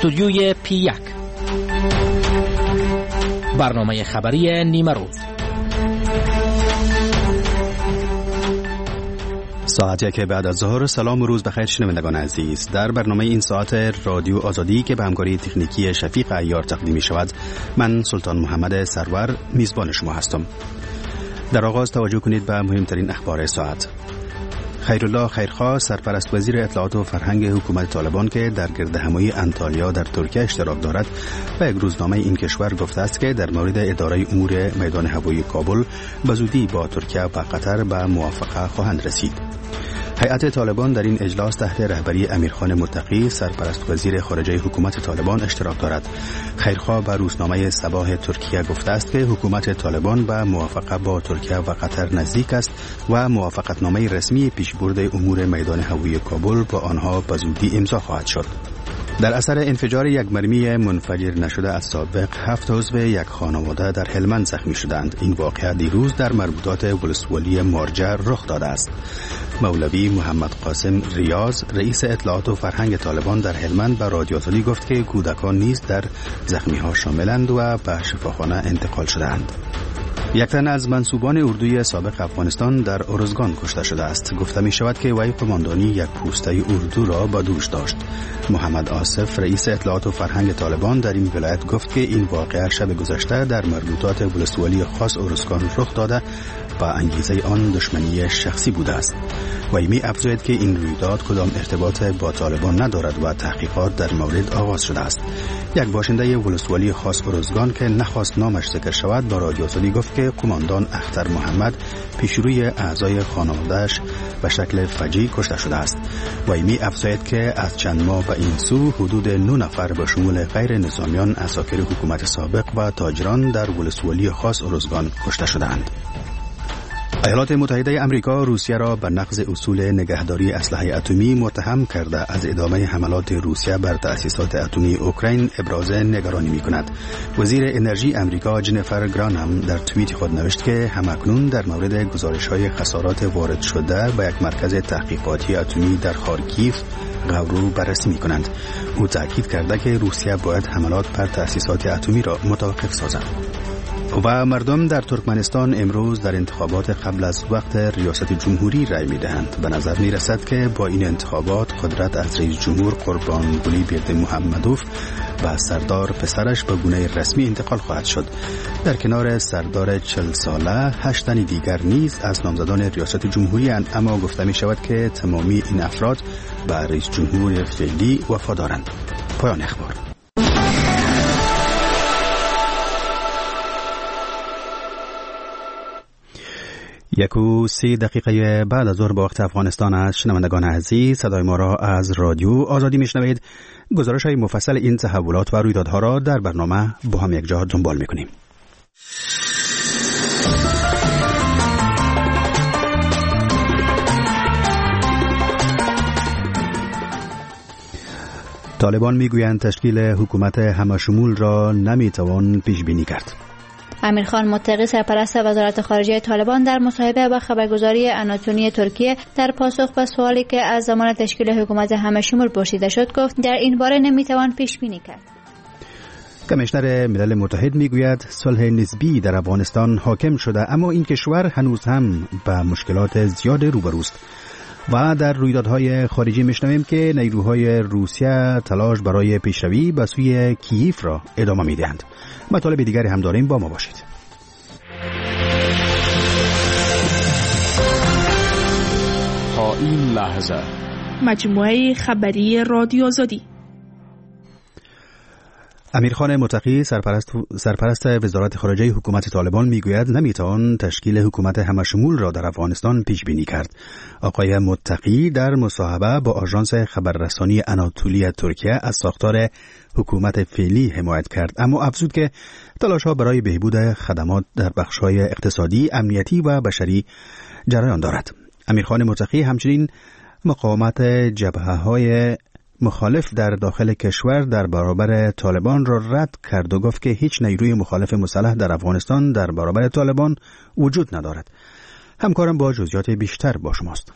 استودیوی P1 برنامه خبری نیمه روز. ساعتی که بعد از ظهر. سلام و روز بخیر شنوندگان عزیز. در برنامه این ساعت رادیو آزادی که به همکاری تکنیکی شفیق عیار تقدیم می شود، من سلطان محمد سرور میزبان شما هستم. در آغاز توجه کنید به مهمترین اخبار ساعت. خیرالله خیرخواه، سرپرست وزیر اطلاعات و فرهنگ حکومت طالبان که در گردهمایی انطالیا در ترکیه اشتراک دارد، به یک روزنامه این کشور گفته است که در مورد اداره امور میدان هوایی کابل به زودی با ترکیه و قطر به موافقه خواهند رسید. هیئت طالبان در این اجلاس تحت رهبری امیرخان متقی، سرپرست وزیر خارجه حکومت طالبان اشتراک دارد. خیرخواه به روزنامه صباح ترکیه گفته است که حکومت طالبان به موافقه با ترکیه و قطر نزدیک است و موافقتنامه رسمی پیشبرد امور میدان هوایی کابل با آنها به زودی امضا خواهد شد. در اثر انفجار یک مرمی منفجر نشده از سابق 7 عضو یک خانواده در هلمند زخمی شدند. این واقعه دیروز در مربوطات ولسوالی مارجه رخ داده است. مولوی محمد قاسم ریاض، رئیس اطلاعات و فرهنگ طالبان در هلمند، به رادیو آزادی گفت که کودکان نیز در زخمی ها شاملند و به شفاخانه انتقال شدند. یک تن از منصوبان اردوی سابق افغانستان در ارزگان کشته شده است. گفته می شود که وی قماندانی یک پوسته اردو را با دوش داشت. محمد آصف، رئیس اطلاعات و فرهنگ طالبان در این ولایت، گفت که این واقعه شب گذشته در مربوطات ولسوالی خاص ارزگان رخ داده و انگیزه آن دشمنی شخصی بوده است. وی می افزاید که این رویداد کدام ارتباط با طالبان ندارد و تحقیقات در مورد آغاز شده است. یک باشنده ولسوالی خاص ارزگان که نخواست نامش ذکر شود با رادیو آزادی گفت که قماندان اختر محمد پیشروی اعضای خانواده‌اش به شکل فجیع کشته شده است. وی می افزاید که از چند ماه به این سو حدود 9 نفر به شمول غیر نظامیان، عساکر حکومت سابق و تاجران در ولسوالی خاص ارزگان کشته شدند. ایالات متحده آمریکا روسیه را به نقض اصول نگهداری اسلحه اتمی متهم کرده از ادامه حملات روسیه بر تأسیسات اتمی اوکراین ابراز نگرانی می‌کند. وزیر انرژی آمریکا جنیفر گرانهام در توییت خود نوشت که همکنون در مورد گزارش‌های خسارات وارد شده به یک مرکز تحقیقاتی اتمی در خارکیف غورو بررسی می‌کنند. او تاکید کرده که روسیه باید حملات بر تأسیسات اتمی را متوقف سازد. و مردم در ترکمنستان امروز در انتخابات قبل از وقت ریاست جمهوری رای می‌دهند. به نظر می‌رسد که با این انتخابات قدرت از رئیس جمهور قربانقلی بردمحمدوف و سردار پسرش به گونه رسمی انتقال خواهد شد. در کنار سردار 40 ساله 8 تن دیگر نیز از نامزدان ریاست جمهوری اند، اما گفته می‌شود که تمامی این افراد به رئیس جمهور فعلی وفادارند. پایان اخبار. 1:03 بعد از ظهر به وقت افغانستان است. شنوندگان عزیز، صدای ما را از رادیو آزادی میشنوید. گزارش‌های مفصل این تحولات و رویدادها را در برنامه با هم یک جا دنبال میکنیم. طالبان میگویند تشکیل حکومت همه‌شمول را نمیتوان پیش بینی کرد. امیرخان متقی، سرپرست وزارت خارجه طالبان، در مصاحبه با خبرگزاری آناتونی ترکیه در پاسخ به سوالی که از زمان تشکیل حکومت همه‌شمول پرسیده شد گفت در این باره نمیتوان پیش بینی کرد. کمیشنر ملل متحد میگوید صلح نسبی در افغانستان حاکم شده، اما این کشور هنوز هم با مشکلات زیاد روبروست. و در رویدادهای خارجی میشنویم که نیروهای روسیه تلاش برای پیشروی به سوی کییف را ادامه میدهند. مطالب دیگری هم داریم، با ما باشید. تا این لحظه مجموعه خبری رادیو آزادی. امیرخان متقی، سرپرست وزارت خارجه حکومت طالبان، میگوید نمیتوان تشکیل حکومت همه‌شمول را در افغانستان پیش بینی کرد. آقای متقی در مصاحبه با آژانس خبررسانی آناتولی ترکیه از ساختار حکومت فعلی حمایت کرد، اما افزود که تلاش‌ها برای بهبود خدمات در بخش‌های اقتصادی، امنیتی و بشری جریان دارد. امیرخان متقی همچنین مقاومت جبهه‌های مخالف در داخل کشور در برابر طالبان را رد کرد و گفت که هیچ نیروی مخالف مسلح در افغانستان در برابر طالبان وجود ندارد. همکارم با جزئیات بیشتر با شماست.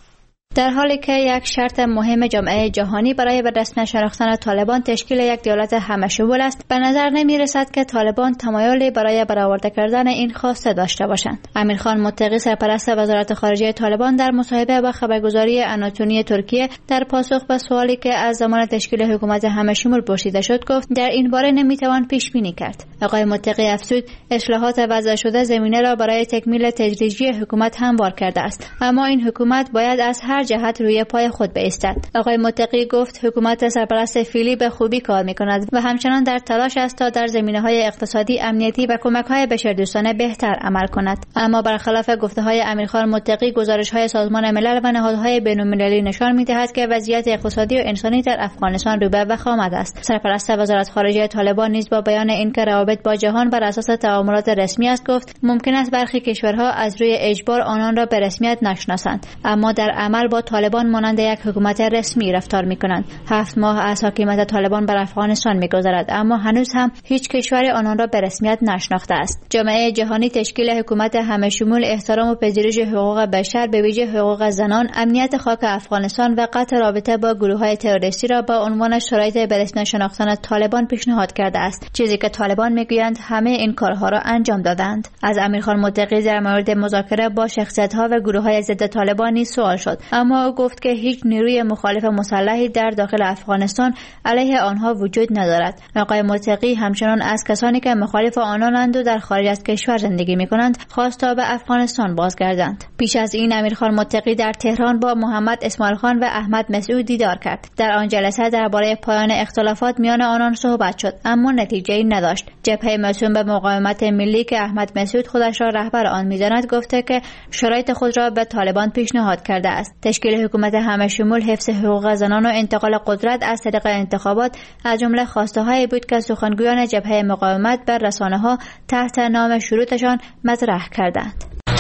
در حالی که یک شرط مهم جامعه جهانی برای به دست نشناختن طالبان تشکیل یک دولت همه‌شمول است، به نظر نمی رسد که طالبان تمایلی برای برآورده کردن این خواسته داشته باشند. امیرخان متقی سرپرست وزارت خارجه طالبان در مصاحبه با خبرگزاری آناتونی ترکیه در پاسخ به سوالی که از زمان تشکیل حکومت همه‌شمول پرسیده شد گفت در این باره نمیتوان پیش بینی کرد. آقای متقی افزود اصلاحات وضع شده زمینه را برای تکمیل تدریجی حکومت هموار کرده است، اما این حکومت باید از هر جهت روی پای خود بایستد. آقای متقی گفت حکومت سرپرست فعلی به خوبی کار می‌کند و همچنان در تلاش است تا در زمینه‌های اقتصادی، امنیتی و کمک‌های بشردوستانه بهتر عمل کند. اما برخلاف گفته‌های امیرخان متقی، گزارش‌های سازمان ملل و نهادهای بین‌المللی نشان می‌دهد که وضعیت اقتصادی و انسانی در افغانستان رو به وخامت است. سرپرست وزارت خارجه طالبان نیز با بیان اینکه روابط با جهان بر اساس تعاملات رسمی است گفت ممکن است برخی کشورها از روی اجبار آنان را به رسمیت نشناسند، اما در عمل با طالبان مانند یک حکومت رسمی رفتار می‌کنند. 7 ماه از حکومت طالبان بر افغانستان می‌گذرد، اما هنوز هم هیچ کشوری آنان را به رسمیت نشناخته است. جامعه جهانی تشکیل حکومت همه‌شمول، احترام و پذیرش حقوق بشر، به ویژه حقوق زنان، امنیت خاک افغانستان و قطع رابطه با گروه‌های تروریستی را با عنوان شرایط به رسمیت شناختن طالبان پیشنهاد کرده است، چیزی که طالبان می‌گویند همه این کارها را انجام دادند. از امیرخان متقی در مورد مذاکره با شخصیت‌ها و گروه‌های ضد طالبان نیز سوال شد، اما او گفت که هیچ نیروی مخالف مسلحی در داخل افغانستان علیه آنها وجود ندارد. آقای متقی همچنان از کسانی که مخالف آنانند و در خارج از کشور زندگی می‌کنند خواست تا به افغانستان بازگردند. پیش از این امیرخان متقی در تهران با محمد اسماعیل خان و احمد مسعود دیدار کرد. در آن جلسه درباره پایان اختلافات میان آنان صحبت شد، اما نتیجه‌ای نداشت. جبهه موسوم به مقاومت ملی که احمد مسعود خودش را رهبر آن می‌داند گفته که شرایط خود را به طالبان پیشنهاد کرده است. تشکیل حکومت همه‌شمول، حفظ حقوق زنان و انتقال قدرت از طریق انتخابات از جمله خواسته‌هایی بود که سخنگویان جبهه مقاومت بر رسانه‌ها تحت نام شروطشان مطرح کردند.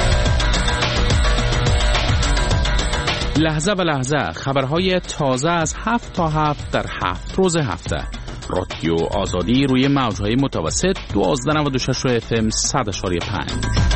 لحظه به لحظه خبرهای تازه از 7 تا 7 در 7 روز هفته. رادیو آزادی روی موج‌های متوسط 1296 FM 100.5.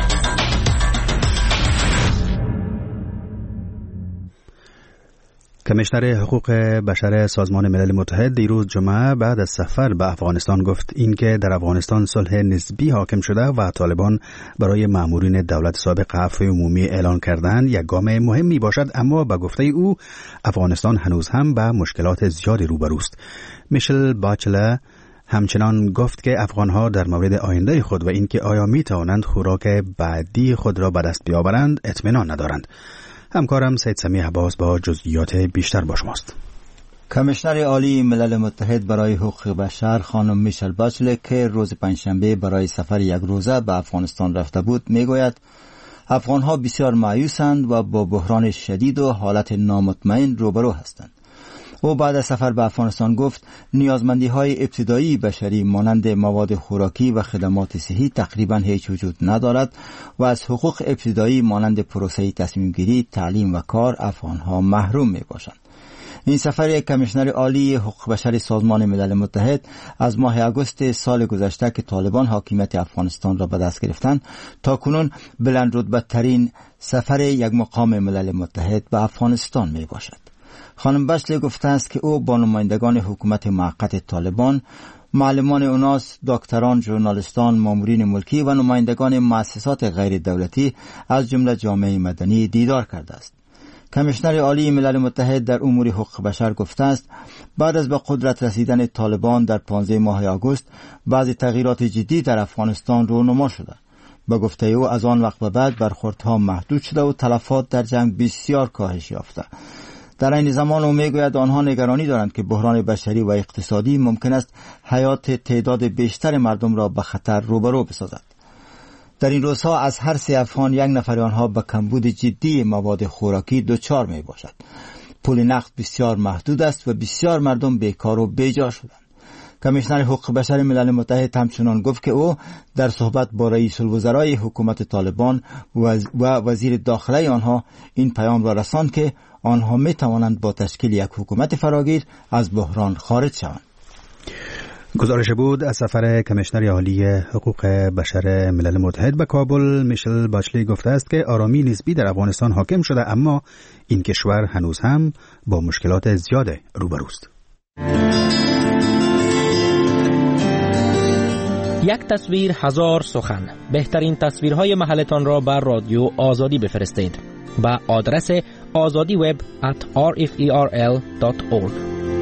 کمیشنر حقوق بشر سازمان ملل متحد دیروز جمعه بعد از سفر به افغانستان گفت اینکه در افغانستان صلح نسبی حاکم شده و طالبان برای مامورین دولت سابق عفو عمومی اعلان کردن یک گام مهمی باشد، اما به گفته او افغانستان هنوز هم با مشکلات زیادی روبروست. میشل باچله همچنان گفت که افغانها در مورد آینده خود و اینکه آیا می توانند خوراک بعدی خود را به دست بیاورند اطمینان ندارند. همکارم سید سمیع عباس با جزئیات بیشتر با شماست. کمیشنر عالی ملل متحد برای حقوق بشر خانم میشل باچله که روز پنجشنبه برای سفر یک روزه به افغانستان رفته بود میگوید افغانها بسیار مایوسند و با بحران شدید و حالت نامطمئن روبرو هستند. او بعد از سفر به افغانستان گفت نیازمندی‌های ابتدایی بشری مانند مواد خوراکی و خدمات صحی تقریباً هیچ وجود ندارد و از حقوق ابتدایی مانند پروسه تصمیم گیری، تعلیم و کار افغانها محروم میباشند. این سفر کمیشنر عالی حقوق بشر سازمان ملل متحد از ماه اگست سال گذشته که طالبان حاکمیت افغانستان را به دست گرفتند تا کنون بلند رتبه ترین سفر یک مقام ملل متحد به افغانستان میباشد. خانم باچله گفته است که او با نمایندگان حکومت موقت طالبان، معلمان اوناس، دکتران، ژورنالیستان، مامورین ملکی و نمایندگان مؤسسات غیر دولتی از جمله جامعه مدنی دیدار کرده است. کمیشنر عالی ملل متحد در امور حقوق بشر گفته است بعد از به قدرت رسیدن طالبان در 15 ماه آگوست بعضی تغییرات جدی در افغانستان رونما شده. به گفته او از آن وقت به بعد برخوردها محدود شده و تلفات در جنگ بسیار کاهش یافته. در این زمان او میگوید آنها نگرانی دارند که بحران بشری و اقتصادی ممکن است حیات تعداد بیشتر مردم را به خطر روبرو بسازد. در این روزها از هر 3 افغان 1 نفر آنها به کمبود جدی مواد خوراکی دچار می باشد. پول نقد بسیار محدود است و بسیار مردم بیکار و بیجا شدند. کمیشنر حقوق بشر ملل متحد همچنان گفت که او در صحبت با رئیس الوزرای حکومت طالبان و وزیر داخله آنها این پیام را رساند که آنها می توانند با تشکیل یک حکومت فراگیر از بحران خارج شوند. گزارش بود از سفر کمیشنر عالی حقوق بشر ملل متحد به کابل. میشل باچلی گفته است که آرامی نسبی در افغانستان حاکم شده، اما این کشور هنوز هم با مشکلات زیاد روبروست. یک تصویر هزار سخن. بهترین تصویرهای محلتان را بر رادیو آزادی بفرستید با آدرس azadiweb@rferl.org.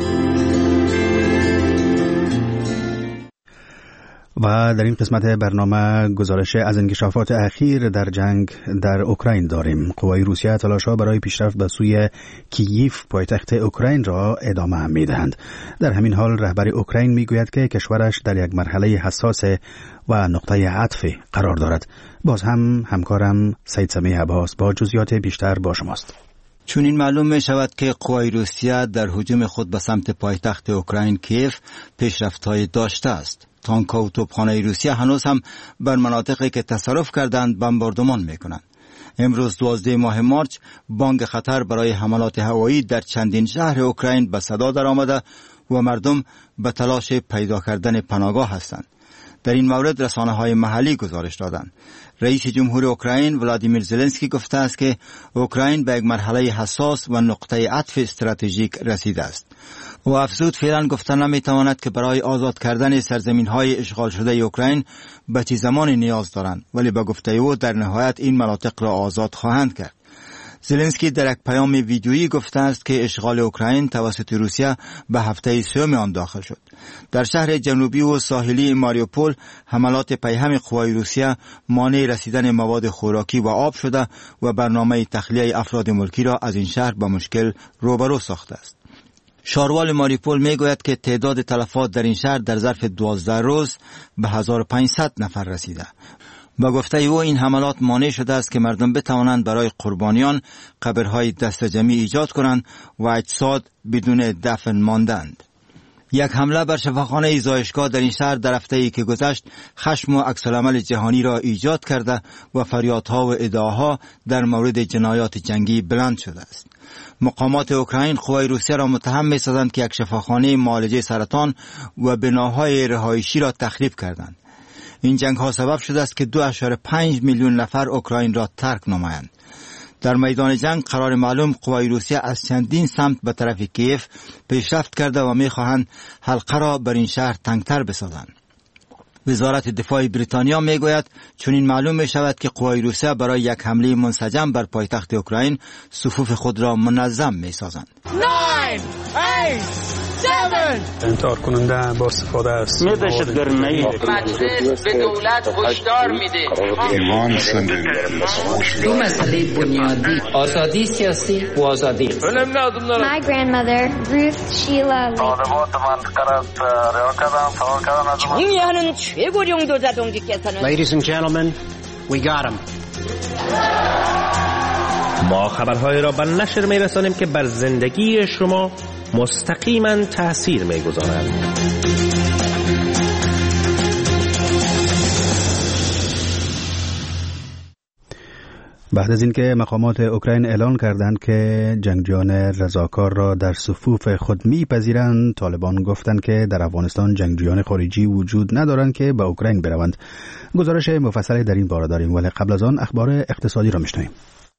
و در این قسمت برنامه گزارش از انکشافات اخیر در جنگ در اوکراین داریم. قوای روسیه تلاش‌ها برای پیشرفت به سوی کییف پایتخت اوکراین را ادامه می‌دهند. در همین حال رهبر اوکراین میگوید که کشورش در یک مرحله حساس و نقطه عطف قرار دارد. باز هم همکارم سید سمیع عباس با جزئیات بیشتر با شماست. چون این معلوم می شود که قوای روسیه در هجوم خود به سمت پایتخت اوکراین کیف پیشرفت‌های داشته است. تانک‌ها و توپخانه‌های روسیه هنوز هم بر مناطقی که تصرف کردند بمباردمان می‌کنند. امروز 12 ماه مارچ بانگ خطر برای حملات هوایی در چندین شهر اوکراین به صدا درآمده و مردم به تلاش پیدا کردن پناهگاه هستند. در این مورد رسانه‌های محلی گزارش دادند. رئیس جمهور اوکراین ولادیمیر زلنسکی گفته است که اوکراین به یک مرحله حساس و نقطه عطف استراتژیک رسیده است. و افزود فعلا گفتن نمیتواند که برای آزاد کردن سرزمین‌های اشغال شده اوکراین به چه زمانی نیاز دارند، ولی به گفته او در نهایت این مناطق را آزاد خواهند کرد. زلنسکی در یک پیام ویدیویی گفته است که اشغال اوکراین توسط روسیه به هفته سوم آن داخل شد. در شهر جنوبی و ساحلی ماریوپول حملات پیهم قوای روسیه مانع رسیدن مواد خوراکی و آب شده و برنامه تخلیه افراد ملکی را از این شهر به مشکل روبرو ساخته است. شاروال ماریوپول میگوید که تعداد تلفات در این شهر در ظرف 12 روز به 1500 نفر رسیده. با گفته او این حملات مانع شده است که مردم بتوانند برای قربانیان قبرهای دستجمعی ایجاد کنند و اجساد بدون دفن ماندند. یک حمله بر شفاخانه زایشگاه در این شهر در هفته‌ای که گذشت خشم و عکس‌العمل جهانی را ایجاد کرده و فریادها و ادعاها در مورد جنایات جنگی بلند شده است. مقامات اوکراین قوای روسیه را متهم می‌سازند که یک شفاخانه معالجه سرطان و بناهای رهایشی را تخریب کردند. این جنگ‌ها سبب شده است که 2.5 میلیون نفر اوکراین را ترک نمایند. در میدان جنگ قرار معلوم قوای روسیه از چندین سمت به طرف کیف پیشرفت کرده و می‌خواهند حلقه را بر این شهر تنگتر بسازند. وزارت دفاع بریتانیا میگوید چون این معلوم می شود که قوای روسیه برای یک حمله منسجم بر پایتخت اوکراین صفوف خود را منظم می سازند. 9 8 7 انکار کننده با استفاده از دهشتگری مجلس به دولت هشدار میده دو مسئله بنیادی آزادی سیاسی و آزادی. My grandmother Ruth Sheila 중요한 최고령도 자동직께서는 Ladies and gentlemen, we got him. ما خبرهای را به نشر می‌رسانیم که بر زندگی شما مستقیما تأثیر می‌گذارند. بعد از اینکه مقامات اوکراین اعلان کردند که جنگجویان رضاکار را در صفوف خود می‌پذیرند، طالبان گفتند که در افغانستان جنگجویان خارجی وجود ندارند که به اوکراین بروند. گزارش مفصلی در این باره داریم، ولی قبل از آن اخبار اقتصادی را می‌شنویم.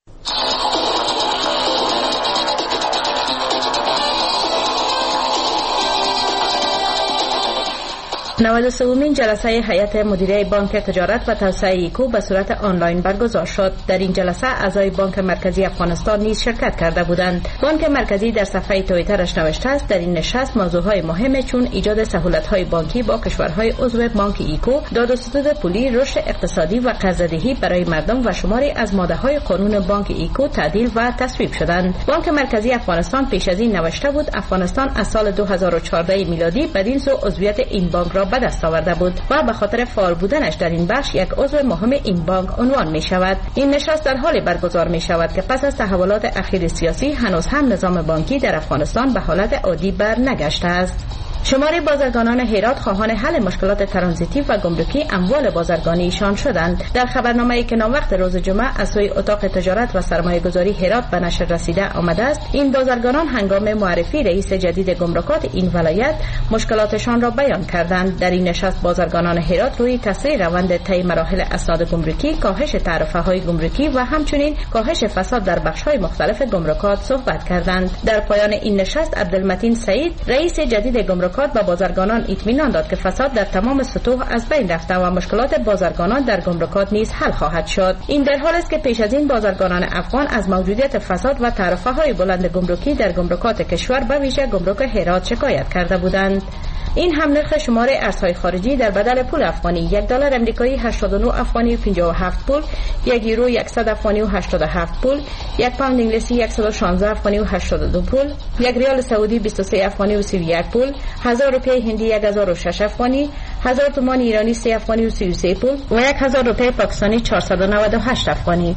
93مین جلسه هیئت مدیره بانک تجارت و توسعه ایکو به صورت آنلاین برگزار شد. در این جلسه اعضای بانک مرکزی افغانستان نیز شرکت کرده بودند. بانک مرکزی در صفحه توییترش نوشته است در این نشست موضوعهای مهم چون ایجاد سهولت‌های بانکی با کشورهای عضو بانک ایکو، داد و ستد پولی، رشد اقتصادی و قرضه‌دهی برای مردم و شماری از ماده‌های قانون بانک ایکو تعدیل و تصویب شدند. بانک مرکزی افغانستان پیش از این نوشته بود افغانستان از سال 2014 میلادی بدین سو عضویت این بانک را به دست آورده بود و به خاطر فعال بودنش در این بخش یک عضو مهم این بانک عنوان می شود. این نشست در حالی برگزار می شود که پس از تحولات اخیر سیاسی هنوز هم نظام بانکی در افغانستان به حالت عادی بر نگشته است. شمار بازرگانان هرات خواهان حل مشکلات ترانزیتی و گمرکی اموال بازرگانی ایشان شدند. در خبرنامه‌ای که ناموقت روز جمعه از سوی اتاق تجارت و سرمایه‌گذاری هرات به نشر رسیده آمده است، این بازرگانان هنگام معرفی رئیس جدید گمرکات این ولایت مشکلاتشان را بیان کردند. در این نشست بازرگانان هرات روی تسریع روند طی مراحل اسناد گمرکی، کاهش تعرفه‌های گمرکی و همچنین کاهش فساد در بخش‌های مختلف گمرکات صحبت کردند. در پایان این نشست عبدالمتین سعید رئیس جدید گمرکات به بازرگانان اطمینان داد که فساد در تمام سطوح از بین رفته و مشکلات بازرگانان در گمرکات نیز حل خواهد شد. این در حالی است که پیش از این بازرگانان افغان از موجودیت فساد و تعرفه‌های بلند گمرکی در گمرکات کشور به ویژه گمرک هرات شکایت کرده بودند. این هم نرخ شمار ارزهای خارجی در بدل پول افغانی: $1 امریکایی 89 افغانی و 57 پول، €1 100 افغانی و 87 پول، یک پوند انگلیسی 116 افغانی و 82 پول، یک ریال سعودی 23 افغانی و 31 پول، 1000 روپیه هندی 1006 افغانی، 1000 تومان ایرانی 3 افغانی و 33 پول و 1000 روپیه پاکستانی 498 افغانی.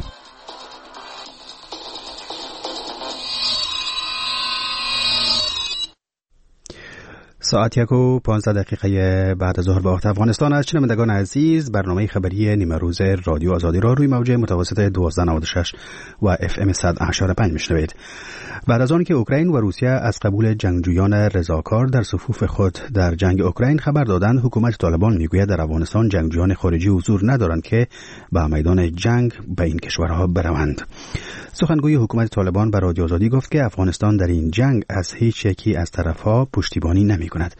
ساعت 1:15 بعد از ظهر به وقت افغانستان. از شنوندگان عزیز، برنامه خبری نیمه روز رادیو آزادی را روی موج متوسط 1296 و FM 100.5 میشنوید. بعد از آن که اوکراین و روسیه از قبول جنگجویان رضاکار در صفوف خود در جنگ اوکراین خبر دادند، حکومت طالبان میگوید در افغانستان جنگجویان خارجی حضور ندارند که به میدان جنگ به این کشورها بروند. سخنگوی حکومت طالبان به رادیو آزادی گفت که افغانستان در این جنگ از هیچ یکی از طرفها پشتیبانی نمی‌کند.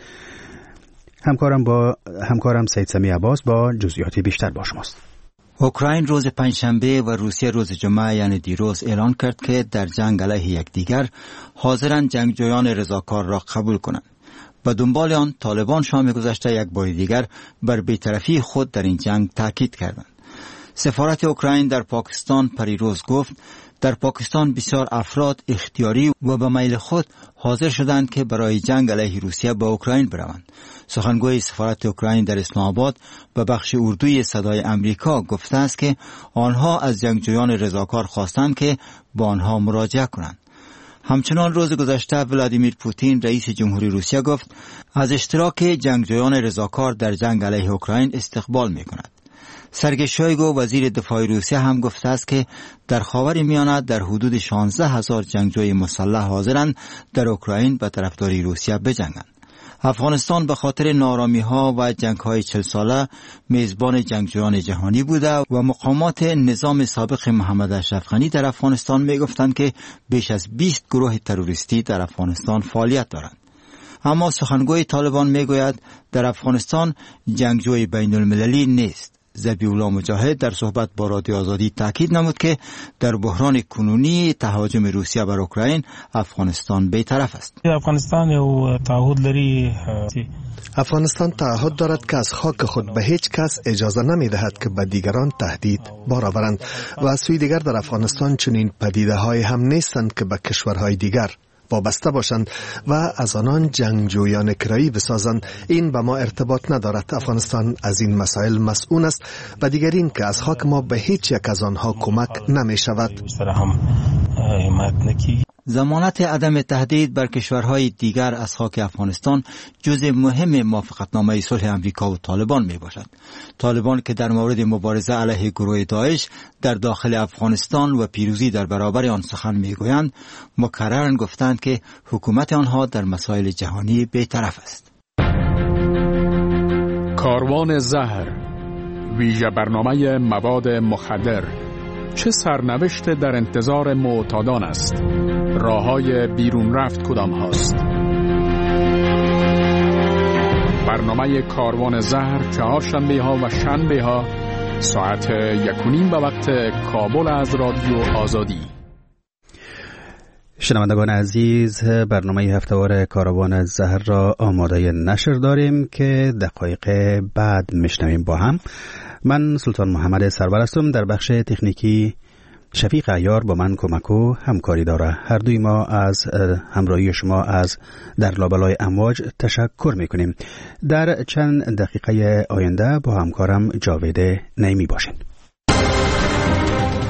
همکارم سید سمی عباس با جزئیات بیشتر با شماست. اوکراین روز پنجشنبه و روسیه روز جمعه یعنی دیروز اعلان کرد که در جنگ علیه یکدیگر حاضرند جنگجویان رضاکار را قبول کنند. و دنبال آن طالبان شام گذشته یک بار دیگر بر بی‌طرفی خود در این جنگ تاکید کردند. سفارت اوکراین در پاکستان پریروز گفت در پاکستان بسیار افراد اختیاری و به میل خود حاضر شدند که برای جنگ علیه روسیه به اوکراین بروند. سخنگوی سفارت اوکراین در اسلام آباد به بخش اردوی صدای امریکا گفته است که آنها از جنگجویان رضاکار خواستند که با آنها مراجعه کنند. همچنان روز گذشته ولادیمیر پوتین رئیس جمهوری روسیه گفت از اشتراک جنگجویان رضاکار در جنگ علیه اوکراین استقبال می‌کند. سرگئی شویگو وزیر دفاع روسیه هم گفته است که در خاورمیانه در حدود 16,000 جنگجوی مسلح حاضرند در اوکراین به طرفداری روسیه بجنگند. افغانستان به خاطر نارامی‌ها و جنگ‌های 40 ساله میزبان جنگجویان جهانی بوده و مقامات نظام سابق محمد اشرف غنی در افغانستان می‌گفتند که بیش از 20 گروه تروریستی در افغانستان فعالیت دارند. اما سخنگوی طالبان می‌گوید در افغانستان جنگجوی بین‌المللی نیست. ذبیح‌الله مجاهد در صحبت با رادیو آزادی تاکید نمود که در بحران کنونی تهاجم روسیه بر اوکراین افغانستان بی‌طرف است. افغانستان تعهد دارد که از خاک خود به هیچ کس اجازه نمی‌دهد که به دیگران تهدید بار آورند و از سوی دیگر در افغانستان چنین پدیده‌های هم نیستند که به کشورهای دیگر وابسته باشند و از آنان جنگجویان کرایی بسازند. این به ما ارتباط ندارد. افغانستان از این مسائل مسئول است و دیگر این که از خاک ما به هیچ یک از آنها کمک نمی شود. ضمانت عدم تهدید بر کشورهای دیگر از خاک افغانستان جزء مهم موافقتنامه صلح امریکا و طالبان می باشد. طالبان که در مورد مبارزه علیه گروه داعش در داخل افغانستان و پیروزی در برابر آن سخن می گویند، مکرراً گفتند که حکومت آنها در مسائل جهانی بی‌طرف است. کاروان زهر، ویژه برنامه مواد مخدر، چه سرنوشت در انتظار معتادان است؟ راه‌های بیرون رفت کدام هاست؟ برنامه کاروان زهر چهارشنبه‌ها و شنبه‌ها ساعت 1:30 به وقت کابل از رادیو آزادی. شنوندگان عزیز، برنامه هفته‌وار کاروان زهر را آماده نشر داریم که دقایق بعد میشنویم با هم. من سلطان محمد سرور هستم. در بخش تکنیکی شفیق عیار با من کمک و همکاری داره. هر دوی ما از همراهی شما از در لابلای امواج تشکر میکنیم. در چند دقیقه آینده با همکارم جاوید نعیمی باشین.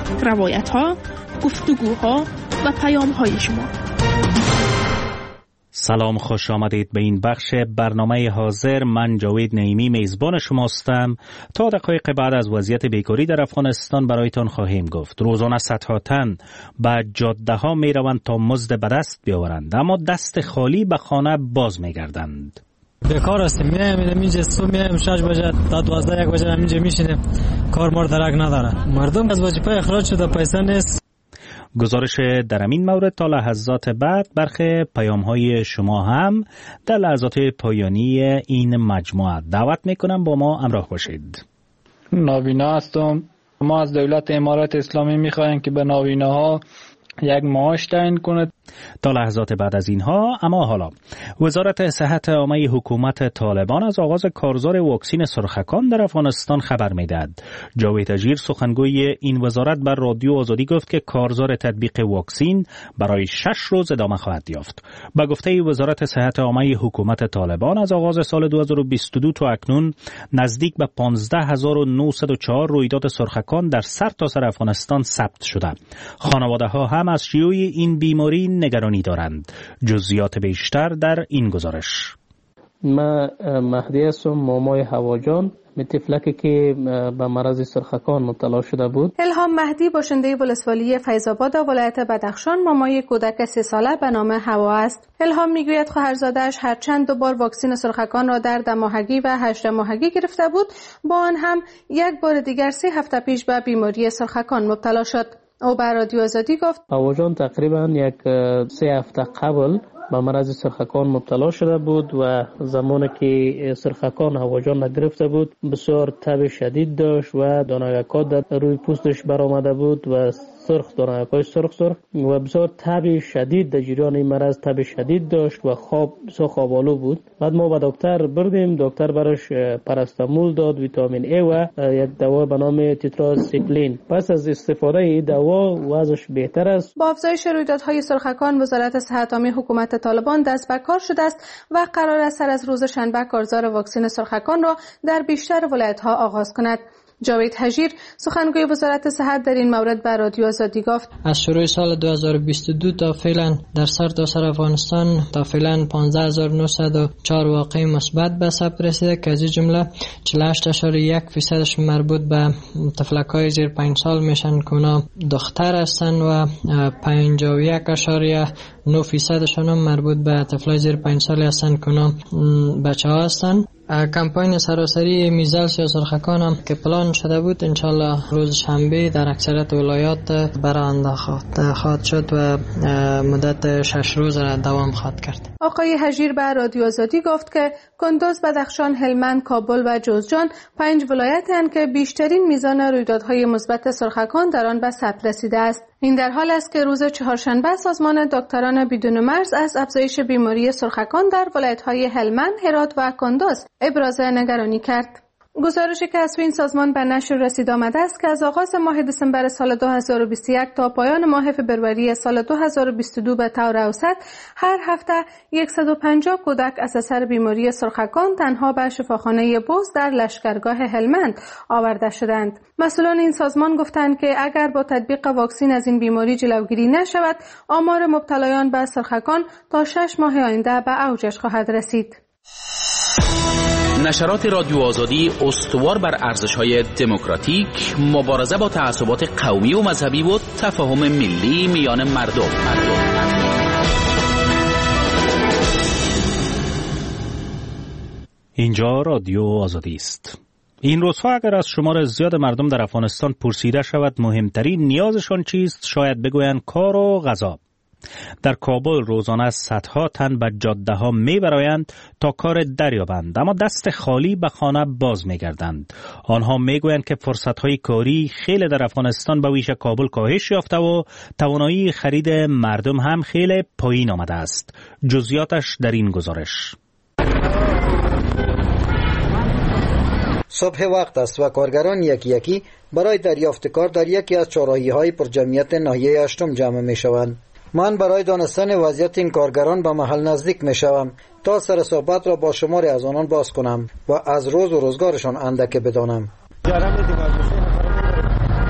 روایت ها، گفتگوها و پیام های شما. سلام، خوش آمدید به این بخش برنامه حاضر. من جاوید نعیمی میزبان شما هستم. تا دقایق بعد از وضعیت بیکاری در افغانستان برایتان خواهیم گفت. روزانه صدها تن به جاده ها می روند تا مزد به دست بیاورند، اما دست خالی به خانه باز می گردند. بیکار هستیم، میایم اینجا صبح میایم 6 بجه تا 12 1 بجه اینجا میشینیم، کار مار درک نداره. مردم از وظیفه اخراج شده، پیسه نیست. گزارش در این مورد تا لحظات بعد. برخی پیام‌های شما هم در لحظات پایانی این مجموعه. دعوت میکنم با ما همراه باشید. نابینا هستم. ما از دولت امارات اسلامی میخوایم که به نابیناها یک معاش تعیین کنه. تا لحظات بعد از اینها. اما حالا وزارت صحت عامه حکومت طالبان از آغاز کارزار واکسین سرخکان در افغانستان خبر میدهد. جاوید هجیر سخنگوی این وزارت بر رادیو آزادی گفت که کارزار تطبیق واکسین برای 6 روز ادامه خواهد یافت. با گفته وزارت صحت عامه حکومت طالبان از آغاز سال 2022 تا اکنون نزدیک به 15904 رویداد سرخکان در سرتاسر افغانستان ثبت شده. خانواده ها هم از شیوع این بیماری نگرانی دارند. جزئیات بیشتر در این گزارش. من مهدی هستم، مامای هواجان، طفلکی که به مرض سرخکان مبتلا شده بود. الهام مهدی باشنده ولسوالی فیض‌آباد ولایت بدخشان مامای کودک 3 ساله به نام هوا است. الهام میگوید خواهرزاده‌اش هر چند 2 بار واکسن سرخکان را در 10 ماهگی و 8 ماهگی گرفته بود، با آن هم یک بار دیگر 3 هفته پیش به بیماری سرخکان مبتلا شد. او به رادیو آزادی گفت هواجان تقریبا 3 هفته قبل به مرض سرخکان مبتلا شده بود و زمانی که سرخکان هواجان نگرفته بود بسیار تب شدید داشت و دانگک‌ها در روی پوستش برآمده بود و سرخ دانگک‌های سرخ و بسیار تب شدید در جریان این مرض تب شدید داشت و بسیار خواب‌آلود بود. بعد ما به دکتر بردیم، دکتر براش پاراستامول داد، ویتامین ای و یک دوا به نام تتراسیکلین. پس از استفاده این دوا وضعش بهتر است. با افزایش رویدادهای سرخکان وزارت صحت عامه حکومت طالبان دست به کار شده است و قرار است سر از روز شنبه کارزار واکسن سرخکان را در بیشتر ولایت‌ها آغاز کند. جاوید هجیر سخنگوی وزارت صحت در این مورد به رادیو آزادی گفت از شروع سال 2022 تا فعلا در سرتاسر افغانستان تا فعلا 15904 واقعه مثبت به ثبت رسیده که از این جمله 48.1% مربوط به طفلک‌های زیر 5 سال میشن که اونا دختر هستند و 51.9% مربوط به طفلای زیر 5 سال هستند که اونا بچه‌ها هستند. کمپاین سراسری میزلس یا سرخکان هم که پلان شده بود انشالله روز شنبه در اکثریت ولایات برآورده خواهد شد و مدت 6 روز را دوام خواهد کرد. آقای هجیر به رادیو آزادی گفت که کندوز، بدخشان، هلمند، کابل و جوزجان 5 ولایت هستند که بیشترین میزان رویدادهای مثبت سرخکان در آن به ثبت رسیده است. این در حال است که روز چهارشنبه سازمان دکتران بدون مرز از افزایش بیماری سرخکان در ولایت‌های هلمند، هرات و کندوز ابراز نگرانی کرد. گزارشی که از این سازمان به نشر رسید آمده است که از آغاز ماه دسامبر سال 2021 تا پایان ماه فبروری سال 2022 به طور اوسط هر هفته 150 کودک از اثر بیماری سرخکان تنها به شفاخانه بوز در لشکرگاه هلمند آورده شدند. مسئولان این سازمان گفتند که اگر با تطبیق واکسن از این بیماری جلوگیری نشود، آمار مبتلایان به سرخکان تا 6 ماه آینده به اوجش خواهد رسید. نشرات رادیو آزادی استوار بر ارزش‌های دموکراتیک، مبارزه با تعصبات قومی و مذهبی و تفاهم ملی میان مردم. اینجا رادیو آزادی است. این روزها اگر از شمار زیاد مردم در افغانستان پرسیده شود مهمترین نیازشان چیست، شاید بگویند کار و غذا. در کابل روزانه صدها تن به جاده ها می برآیند تا کار دریابند، اما دست خالی به خانه باز می گردند. آنها می گویند که فرصت های کاری خیلی در افغانستان به ویژه کابل کاهش یافته و توانایی خرید مردم هم خیلی پایین آمده است. جزئیاتش در این گزارش. صبح وقت است و کارگران یکی یکی برای دریافت کار در یکی از چهارراهی‌های پرجمعیت ناحیه 8 جمع می شوند. من برای دانستن وضعیت این کارگران به محل نزدیک می شوم تا سر صحبت را با شماری از آنان باز کنم و از روز و روزگارشان اندک بدانم.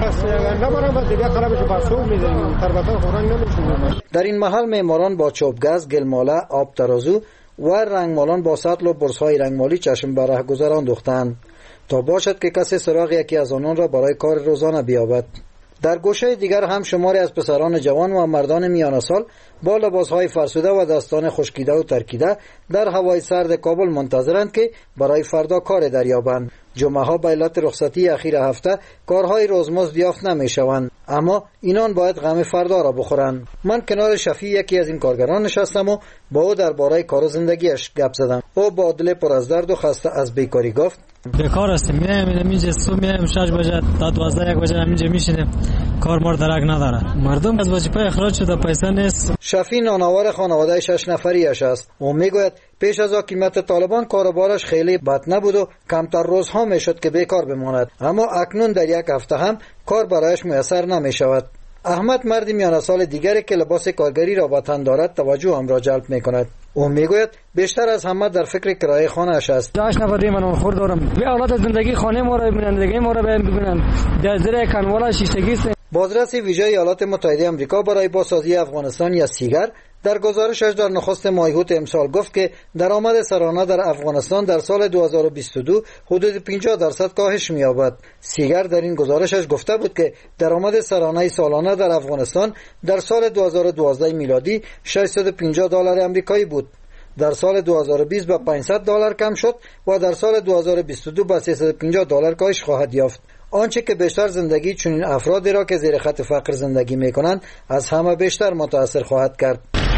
در این محل معماران با چوبگز، گلماله، آب ترازو و رنگمالان با سطل و برس‌های رنگمالی چشم به رهگذر انداختند تا باشد که کسی سراغ یکی از آنان را برای کار روزانه بیابد. در گوشه دیگر هم شماری از پسران جوان و مردان میانه سال با لباسهای فرسوده و دستان خشکیده و ترکیده در هوای سرد کابل منتظرند که برای فردا کار دریابند. جمعه ها به علت رخصتی اخیر هفته کارهای روزمزد یافت نمیشوند، اما اینان باید غم فردا را بخورند. من کنار شفیع یکی از این کارگران نشستم و با او درباره کار و زندگیش گپ زدم. او با دل پر از درد و خسته از بیکاری گفت: بیکار هستیم، میایم اینجا صبح میایم 6 بجه تا 12 1 بجه اینجا میشینیم، کار مار درک نداره، مردم از وظیفه اخراج شده، پیسه نیست. شفیع نانوار خانواده 6 نفریش است. او میگوید پیش از حاکمیت طالبان کاروبارش خیلی بد نبود و کمتر روزها میشد که بیکار بماند، اما اکنون در یک هفته هم کار برایش میسر نمیشود. احمد مردی میانه سال دیگری که لباس کارگری را به تن دارد توجه هم را جلب میکند. او میگوید بیشتر از همه در فکر کرایه خانه اش است. 8 نفر من خور دارم، به اولاد زندگی خانه ما را ببینن، زندگی ما را ببینن، در زیر کنوالا شیشگی است. بازرس ویژه ایالات متحده آمریکا برای بازسازی افغانستان یا سیگر در گزارشش در نخست مایحوت امسال گفت که درآمد سرانه در افغانستان در سال 2022 حدود 50% کاهش می‌یابد. سیگر در این گزارشش گفته بود که درآمد سرانه سالانه در افغانستان در سال 2012 میلادی $650 آمریکایی بود. در سال 2020 به $500 کم شد و در سال 2022 به $350 کاهش خواهد یافت. آنچه که بیشتر زندگی چنین افرادی را که زیر خط فقر زندگی می‌کنند از همه بیشتر متاثر خواهد کرد.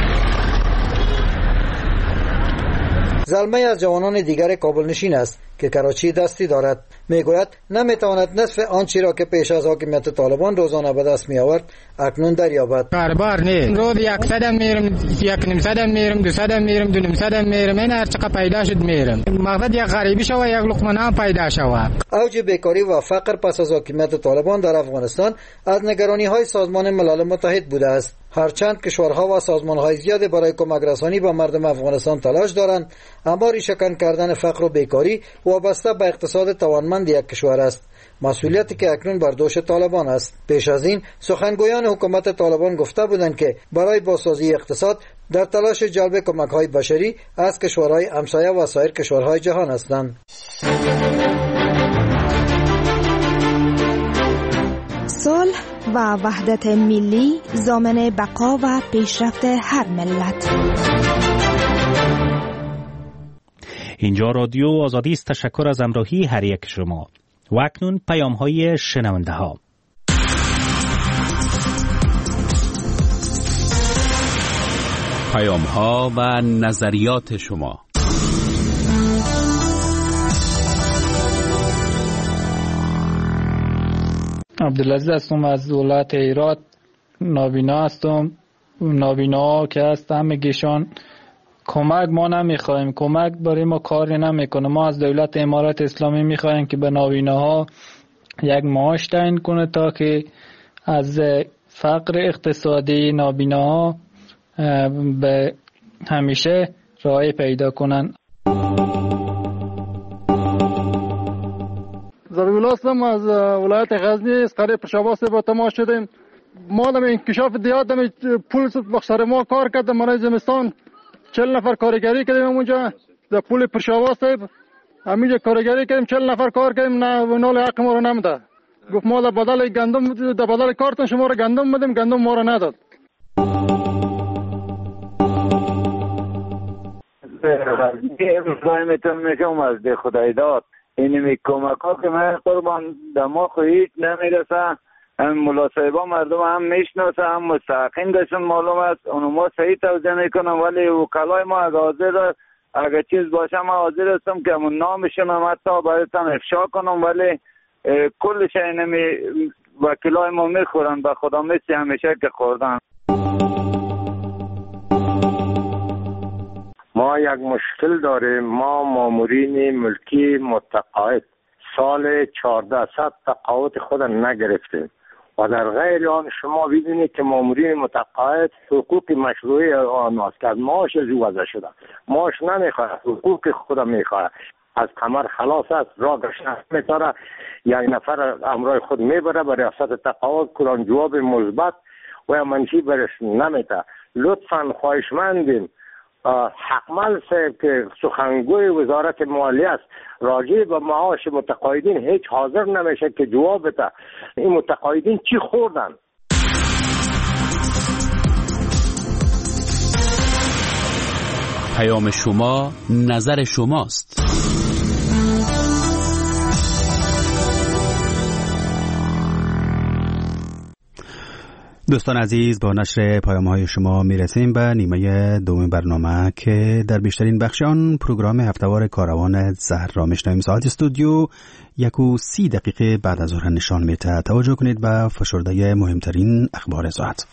زلمه از جوانان دیگر کابل نشین است که کراچی دستی دارد. میگوید نمیتواند نصف آنچه را که پیش از حاکمیت طالبان روزانه به دست می آورد اکنون دریابد. کاربار نه، روز 100 میرم، 100 میرم، 200 میرم، 200 میرم، این هر چقدر پیدا شد میرم. مقصد یک غریبی شوه، یک لقمه نان پیدا شوه. اوج بیکاری و فقر پس از حاکمیت طالبان در افغانستان از نگرانی های سازمان ملل متحد بوده است. هرچند کشورها و سازمان‌های زیادی برای کمک رسانی به مردم افغانستان تلاش دارند، اما ریشه‌کن کردن فقر و بیکاری وابسته به اقتصاد توانمند یک کشور است، مسئولیتی که اکنون بر دوش طالبان است. پیش از این سخنگویان حکومت طالبان گفته بودند که برای بازسازی اقتصاد در تلاش جلب کمک‌های بشری از کشورهای همسایه و سایر کشورهای جهان هستند. صلح و وحدت ملی ضامن بقا و پیشرفت هر ملت. اینجا رادیو آزادی است. تشکر از همراهی هر یک شما. و اکنون پیام‌های شنونده ها. پیام‌ها و نظریات شما. عبدالعزیز هستم از ولایت هرات. نابینا هستم. نابینا که هست همگیشان کمک ما نمیخوایم، کمک برای ما کاری نمیکنه. ما از دولت امارات اسلامی میخوایم که به نابیناها یک معاش تعیین کنه تا که از فقر اقتصادی نابیناها به همیشه راه پیدا کنن. زبیب هستم از ولایت غزنی. از قریب پرشاواس با تماس شدیم. ما دم انکشاف دیات دم پول بخشار ما کار کردم. برای زمستان 40 نفر کارگری کردیم اونجا در پول پرشاواس. همینجا کارگری کردیم، 40 نفر کار کردیم، نه نال حق ما رو نمیده. گفت ما در بدل گندم، در بدل کارتون شما رو گندم بدیم، گندم ما رو نداد. روزایمتون میشم از ده خدای داد. اینمی کمک ها که من قربان دما خواهید نمیرسه. هم ملاصحبا مردم هم میشناسه، هم مستحقین داشتن معلوم است. اونو ما صحیح توضیح میکنم، ولی وکلای ما اگر چیز باشه ما حاضر هستم که همون نامشون هم حتی برایتان افشا کنم، ولی کل شای نمی وکلای ما میخورن به خدا مثل همیشه که خوردن. ما یک مشکل داریم. ما مامورین ملکی متقاعد سال 1400 تقاعد خود نگرفتیم و در غیر آن شما ببینید که مامورین متقاعد حقوق مشروعی آن است که از معاش از او وضع شده. معاش نمیخواد، حقوق خود میخواد. از کمر خلاص است، راه گشتن میتاره، یک نفر امرای خود میبره به ریاست تقاعد، کلان جواب مثبت و یا منفی برش نمیده. لطفا خواهشمندیم حقمل صاحب که سخنگوی وزارت مالیه است راجع به معاش متقاعدین هیچ حاضر نمیشه که جواب بده. این متقاعدین چی خوردن؟ پیام شما، نظر شماست. دوستان عزیز، با نشر پیام‌های شما میرسیم به نیمه دوم برنامه که در بیشترین بخش آن پروگرام هفته‌وار کاروان زهر را میشنویم. ساعت استودیو 1:30 بعد از ظهر نشان میده. توجه کنید به فشرده مهمترین اخبار ساعت.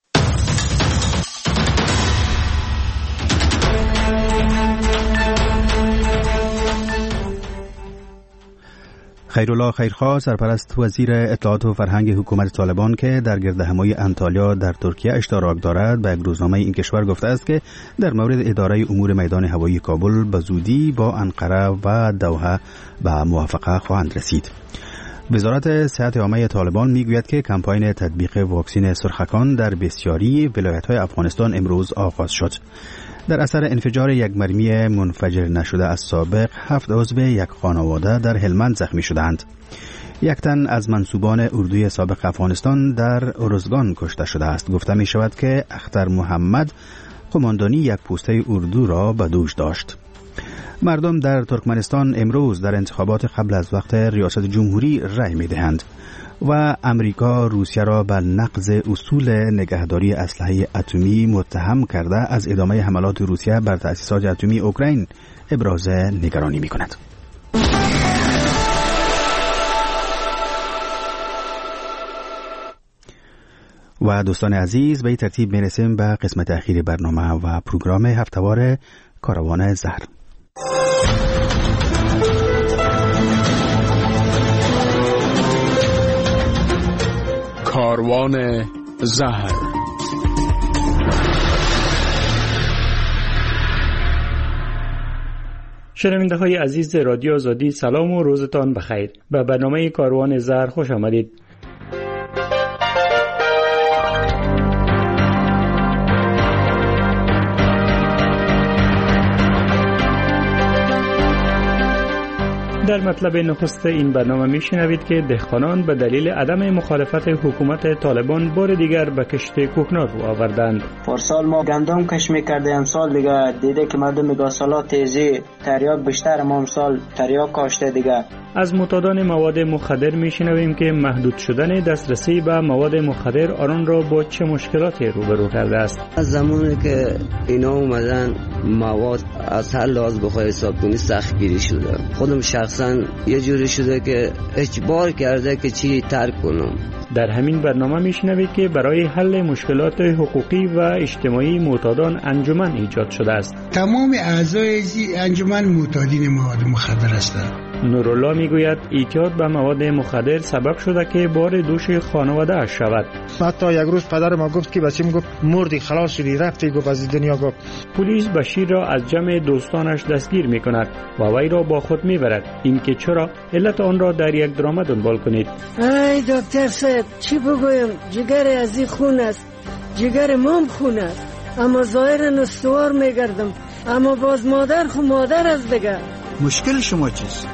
خیرالله خیرخواه، سرپرست وزیر اطلاعات و فرهنگ حکومت طالبان که در گردهمایی انطالیا در ترکیه اشتراک دارد، به روزنامه این کشور گفته است که در مورد اداره امور میدان هوایی کابل به زودی با انقره و دوحه به موافقه خواهند رسید. وزارت صحت عامه طالبان میگوید که کمپاین تطبیق واکسن سرخکان در بسیاری ولایت‌های افغانستان امروز آغاز شد. در اثر انفجار یک مرمی منفجر نشده از سابق 7 عضو یک خانواده در هلمند زخمی شدند. یک تن از منسوبان اردوی سابق افغانستان در ارزگان کشته شده است. گفته می شود که اختر محمد قماندانی یک پوسته اردو را به دوش داشت. مردم در ترکمنستان امروز در انتخابات قبل از وقت ریاست جمهوری رأی می دهند و امریکا روسیه را به نقض اصول نگهداری اسلحه اتمی متهم کرده از ادامه حملات روسیه بر تأسیسات اتمی اوکراین ابراز نگرانی می کند. و دوستان عزیز، به این ترتیب می رسیم به قسمت اخیر برنامه و پروگرام هفته‌وار کاروان زهر. کاروان زهر. شنونده های عزیز رادیو آزادی، سلام و روزتان بخیر. به برنامه کاروان زهر خوش آمدید. در مطلب نخست این برنامه میشنوید که دهقانان به دلیل عدم مخالفت حکومت طالبان بار دیگر به کشت کوکنار رو آوردند. پارسال ما گندم کش میکرده، امسال دیگه دیده که مردم میگه سالا تیزی تریاک بیشتر، ما امسال تریاک کاشته دیگه. از معتادان مواد مخدر میشنویم که محدود شدن دسترسی به مواد مخدر آنان را با چه مشکلاتی روبرو کرده است. از زمانی که اینا اومدن مواد از هر لحاظ بخوای حساب کنی سختگیری شده. خودم شخصا یه جوری شده که اجبار کرده که چی ترک کنم. در همین برنامه میشنوید که برای حل مشکلات حقوقی و اجتماعی معتادان انجمن ایجاد شده است. تمام اعضای انجمن معتادین مواد مخدر هستند. نورالله میگوید اعتیاد به مواد مخدر سبب شده که بار دوش خانواده اش شود. حتی یک روز پدر ما گفت که بچه‌م گفت مردی خلاص شدی رفتی، گفت از دنیا گفت. پلیس بشیر را از جمع دوستانش دستگیر میکند و وی را با خود میبرد. این که چرا، علت آن را در یک درام دنبال کنید. ای دکتر صاحب چی بگویم، جگر از این خون است، جگر مام خون است، اما ظاهرا استوار میگردم، اما باز مادر خو مادر از دیگه. مشکل شما چیست؟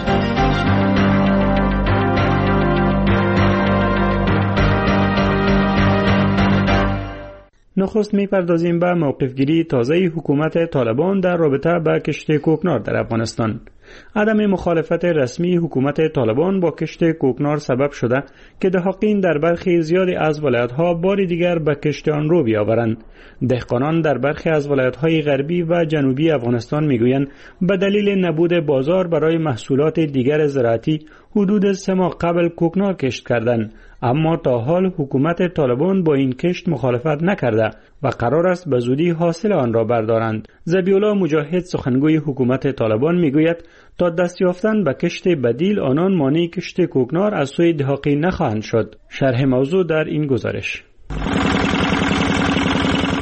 نخست میپردازیم به موقفگیری تازه حکومت طالبان در رابطه با کشت کوکنار در افغانستان. عدم مخالفت رسمی حکومت طالبان با کشت کوکنار سبب شده که دهقان در برخی زیادی از ولایت‌ها بار دیگر به کشت آن رو بیاورند. دهقانان در برخی از ولایت‌های غربی و جنوبی افغانستان میگویند به دلیل نبود بازار برای محصولات دیگر زراعتی حدود 3 ماه قبل کوکنار کشت کردند، اما تا حال حکومت طالبان با این کشت مخالفت نکرده و قرار است به زودی حاصل آن را بردارند. ذبیح‌الله مجاهد سخنگوی حکومت طالبان میگوید تا دست یافتن به کشت بدیل آنان مانع کشت کوکنار از سوی دهقان نخواهند شد. شرح موضوع در این گزارش.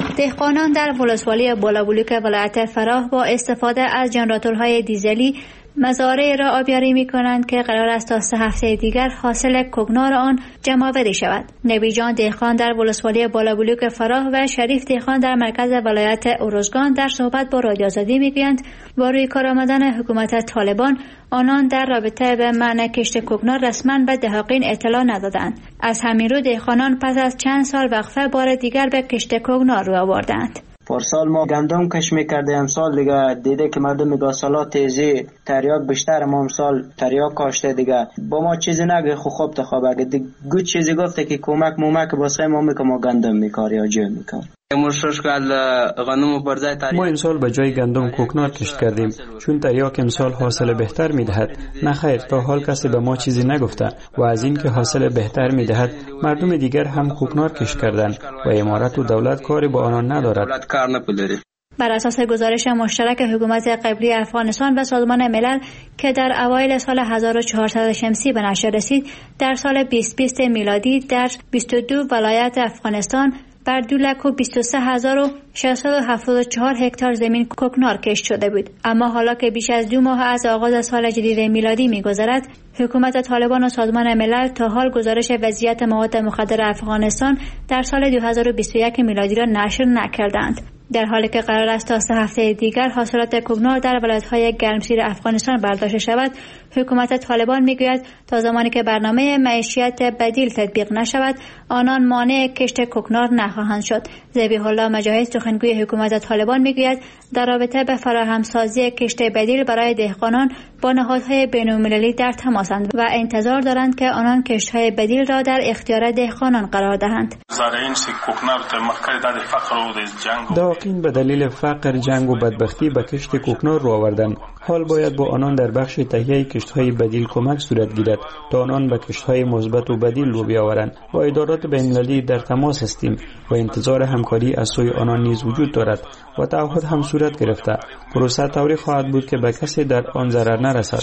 دهقانان در ولسوالی بالابلوک ولایت فراه با استفاده از ژنراتورهای دیزلی مزارع را آبیاری می‌کنند که قرار است تا 3 هفته دیگر حاصل کوکنار آن جمع‌آوری شود. نبی جان دهقان در ولسوالی بالابلوک فراه و شریف دهقان در مرکز ولایت اروزگان در صحبت با رادیو آزادی می‌گویند با روی کار آمدن حکومت طالبان آنان در رابطه به منع کشت کوکنار رسما به دهقان اطلاع ندادند. از همین رو دهقانان پس از چند سال وقفه بار دیگر به کشت کوکنار رو آوردند. پارسال ما گندم کش میکرده، امسال دیگه دیده که مردم میگه سالا تیزی تریاک بیشتر، ما امسال تریاک کاشته دیگه با ما چیزی نگه خوب تخواب اگه دیگه چیزی گفته که کمک باسه ما میگه ما گندم میکار یا جو میکار. ما امسال به جای گندم کوکنار کشت کردیم چون تریاک امسال حاصل بهتر میدهد. نه خیر، تا حال کسی به ما چیزی نگفته و از این که حاصل بهتر میدهد مردم دیگر هم کوکنار کشت کردن و امارت و دولت کاری با آنان ندارد. بر اساس گزارش مشترک حکومت قبلی افغانستان و سازمان ملل که در اوایل سال 1400 شمسی به نشر رسید، در سال 2020 میلادی در 22 ولایت افغانستان بر 2,23,674 هکتار زمین کوکنار کشت شده بود. اما حالا که بیش از 2 ماه از آغاز سال جدید میلادی می‌گذرد، حکومت طالبان و سازمان ملل تا حال گزارش وضعیت مواد مخدر افغانستان در سال 2021 میلادی را نشر نکردند. در حالی که قرار است تا 3 هفته دیگر حاصلات کوکنار در ولایت‌های گرمسیر افغانستان برداشته شود، حکومت طالبان میگوید تا زمانی که برنامه معیشت بدیل تطبیق نشود آنان مانع کشت کوکنار نخواهند شد. ذبیح الله مجاهد سخنگوی حکومت طالبان میگوید در رابطه به فراهمسازی کشت بدیل برای دهقانان با نهادهای بین‌المللی در تماسند و انتظار دارند که آنان کشت‌های بدیل را در اختیار دهقانان قرار دهند. دهقان به دلیل فقر، جنگ و بدبختی به کشت کوکنار رو آوردند. حال باید با آنان در بخش تهیه کشت‌های بدیل کمک صورت گیرد تا آنان به کشت‌های مثبت و بدیل رو بیاورند. با ادارات بین‌المللی در تماس هستیم و انتظار همکاری از سوی آنان نیز وجود دارد و تعهد هم صورت گرفته. پروسه طوری خواهد بود که به کسی در آن ضرر نرسد.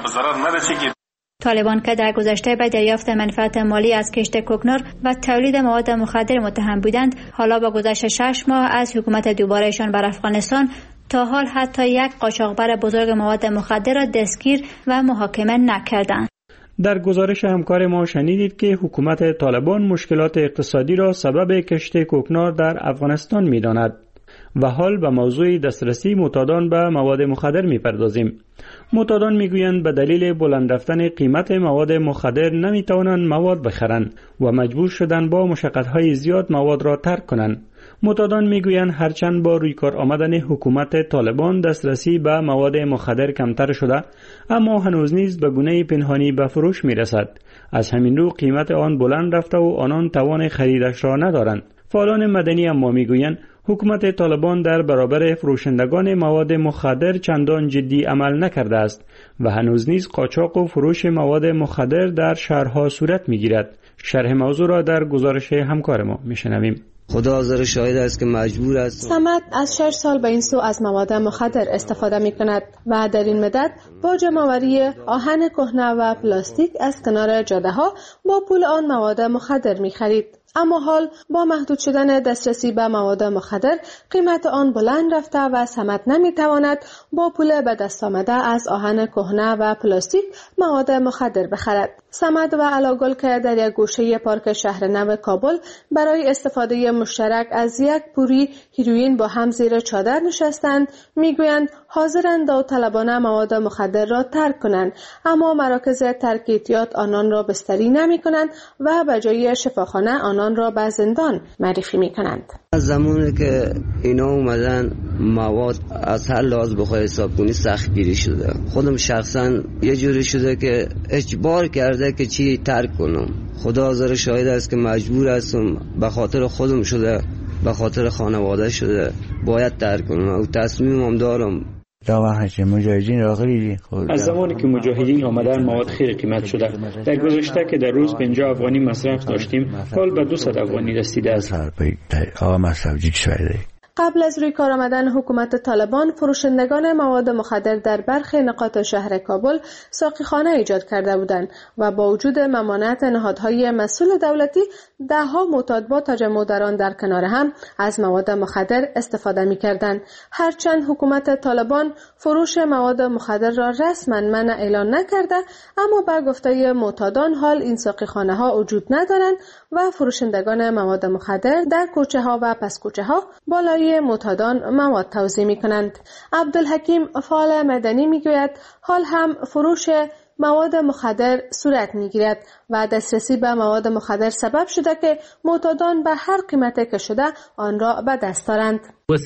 طالبان که در گذشته به دریافت منفعت مالی از کشت کوکنار و تولید مواد مخدر متهم بودند، حالا با گذشت 6 ماه از حکومت دوبارهشان بر افغانستان تا حال حتی یک قاچاقبر بزرگ مواد مخدر را دستگیر و محاکمه نکردند. در گزارش همکار ما شنیدید که حکومت طالبان مشکلات اقتصادی را سبب کشت کوکنار در افغانستان می‌داند و حال به موضوع دسترسی معتادان به مواد مخدر می‌پردازیم. معتادان میگویند به دلیل بلند رفتن قیمت مواد مخدر نمی‌توانند مواد بخرند و مجبور شدن با مشقت‌های زیاد مواد را ترک کنند. معتادان میگویند هرچند با روی کار آمدن حکومت طالبان دسترسی به مواد مخدر کمتر شده، اما هنوز نیز به گونه پنهانی به فروش میرسد. از همین رو قیمت آن بلند رفته و آنان توان خریدش را ندارند. فعالان مدنی اما میگویند حکومت طالبان در برابر فروشندگان مواد مخدر چندان جدی عمل نکرده است و هنوز نیز قاچاق و فروش مواد مخدر در شهرها صورت میگیرد. شرح موضوع را در گزارش همکار ما میشنویم. خدا حاضر شاهد است که مجبور است. صمد از 6 سال به این سو از مواد مخدر استفاده می کند و در این مدت با جمع‌آوری آهن کهنه و پلاستیک از کنار جاده ها با پول آن مواد مخدر می خرید. اما حال با محدود شدن دسترسی به مواد مخدر قیمت آن بلند رفته و صمد نمیتواند با پول به دست آمده از آهن کهنه و پلاستیک مواد مخدر بخرد. صمد و علاگل که در یک گوشه پارک شهر نو کابل برای استفاده مشترک از یک پوری هیروئین با هم زیر چادر نشستند، میگویند حاضرند داوطلبانه مواد مخدر را ترک کنند، اما مراکز ترک اعتیاد آنان را بستری نمی کنند و به جای شفاخانه آنان را به زندان معرفی می کنند. از زمانی که اینا اومدن مواد از هر لحاظ بخوای حساب کنی سخت گیری شده. خودم شخصا یه جوری شده که اجبار کرده که چی ترک کنم. خدا حاضر شاهد است که مجبور هستم، به خاطر خودم شده، به خاطر خانواده شده باید ترک کنم و تصمیمم دارم. از زمانی که مجاهدین آمدن مواد خیلی قیمت شده. در گذشته که در روز 50 افغانی مصرف داشتیم، حال به 200 افغانی رسیده است. قبل از روی کار آمدن حکومت طالبان، فروشندگان مواد مخدر در برخی نقاط شهر کابل ساقیخانه ایجاد کرده بودند و با وجود ممانعت نهادهای مسئول دولتی، دهها معتاد با تجمع در آن در کنار هم از مواد مخدر استفاده می‌کردند. هرچند حکومت طالبان فروش مواد مخدر را رسما منع اعلان نکرده، اما به گفته معتادان حال این ساقیخانه‌ها وجود ندارند و فروشندگان مواد مخدر در کوچه‌ها و پس کوچه‌ها بالای معتادان مواد توزیع می‌کنند. عبدالحکیم فعال مدنی می‌گوید حال هم فروش مواد مخدر صورت می‌گیرد و دسترسی به مواد مخدر سبب شده که معتادان به هر قیمتی که شده آن را به دست دارند.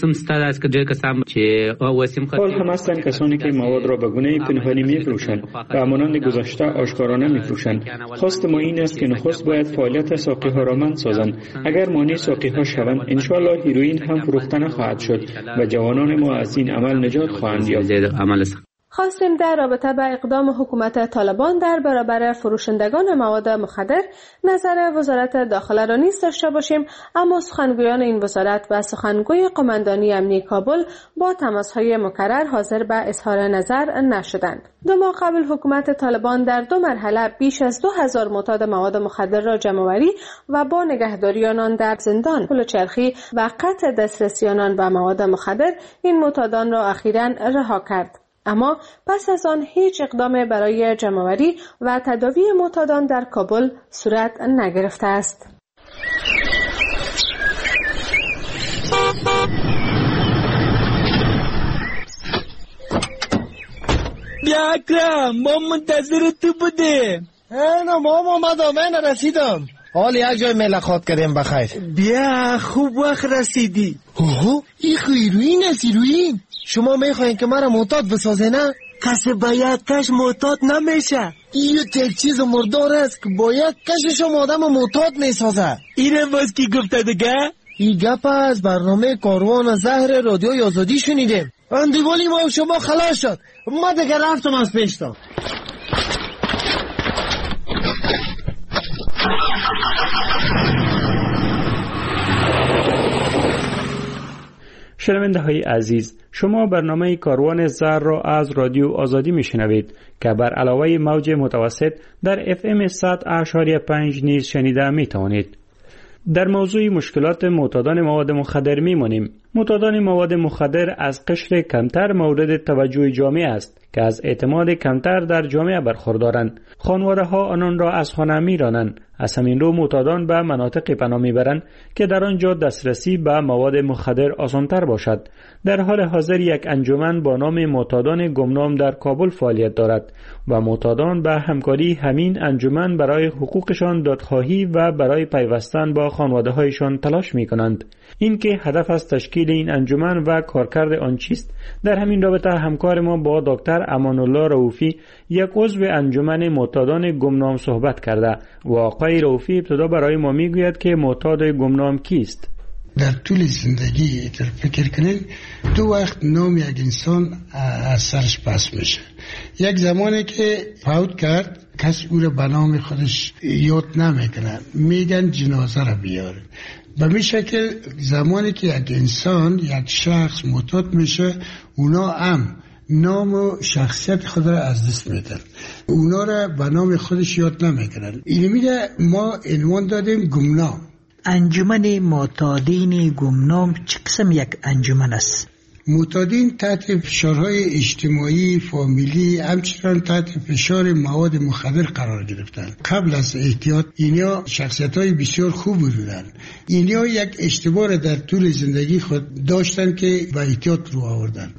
حال هم هستند کسانی که مواد را به گونه پنهانی می‌فروشند و همانند گذشته آشکارانه می‌فروشند. خواست ما این است که نخست باید فعالیت ساقی‌ها را منع سازند. اگر مانع ساقی‌ها شوند، انشاءالله هیروئین هم فروخته نخواهد شد و جوانان ما از این عمل نجات خواهند یافت. خواستیم در رابطه با اقدام حکومت طالبان در برابر فروشندگان مواد مخدر نظر وزارت داخله را نیز داشته باشیم، اما سخنگویان این وزارت و سخنگوی قماندانی امنیتی کابل با تماس‌های مکرر حاضر به اظهار نظر نشدند. 2 ماه قبل حکومت طالبان در 2 مرحله بیش از 2000 معتاد مواد مخدر را جمع‌آوری و با نگهداری آنان در زندان، پلوچرخی و قطع دسترسی آنان به مواد مخدر این معتادان را اخیراً رها کرد. اما پس از آن هیچ اقدام برای جمع‌آوری و تداوی معتادان در کابل صورت نگرفته است. بیا اکرم، ما منتظر تو بودیم. نه ماما من رسیدم. حال یک جای ملاقات کردیم بخیر. بیا خوب وقت رسیدی. اوه این هیروئین است. هیروئین شما میخواین که مرا معتاد بسازه نه؟ کسی باید کش معتاد نمیشه. این یک چیز مردار است که باید کشش آدم معتاد میسازه. اینه باز کی گفته دیگه؟ این گپ از برنامه کاروان زهر رادیوی آزادی شنیدیم. اندیوالی ما شما خلاص شد. ما دیگه رفتم از پیشتا. شنونده های عزیز، شما برنامه کاروان زهر را از رادیو آزادی میشنوید که بر علاوه موج متوسط در FM 100.5 نیز شنیده می توانید. در موضوع مشکلات معتادان مواد مخدر میمانیم. معتادان مواد مخدر از قشر کمتر مورد توجه جامعه است که از اعتماد کمتر در جامعه برخوردارند. خانواده ها آنان را از خانه میرانند. از همین رو معتادان به مناطق پناه میبرند که در آنجا دسترسی به مواد مخدر آسانتر باشد. در حال حاضر یک انجمن با نام معتادان گمنام در کابل فعالیت دارد و معتادان به همکاری همین انجمن برای حقوقشان دادخواهی و برای پیوستن با خانواده هایشان تلاش می کنند. این که هدف از تشکیل این انجمن و کارکرد آن چیست؟ در همین رابطه همکار ما با دکتر امان الله رؤوفی، یک عضو انجمن معتادان گمنام صحبت کرده و آقای رؤوفی ابتدا برای ما میگوید که معتاد گمنام کیست. در طول زندگی اگر فکر کنید 2 وقت نام یک انسان از سرش پس میشه. یک زمانی که فوت کرد کسی او را به نام خودش یاد نمیکنه، میگن جنازه را بیارن. به می شکل زمانی که یک انسان، یک شخص معتاد میشه، اونا هم نام و شخصیت خود را از دست میدن، اونا را به نام خودش یاد نمیکنن. این میگه ما عنوان دادیم گمنام. انجمن معتادین گمنام چه قسم یک انجمن است؟ معتادین تحت فشارهای اجتماعی، فامیلی، همچنان تحت فشار مواد مخدر قرار گرفتن. قبل از احتیاط اینا شخصیت‌های بسیار خوب بودن. اینا یک اشتباه در طول زندگی خود داشتن که به احتیاط رو آوردن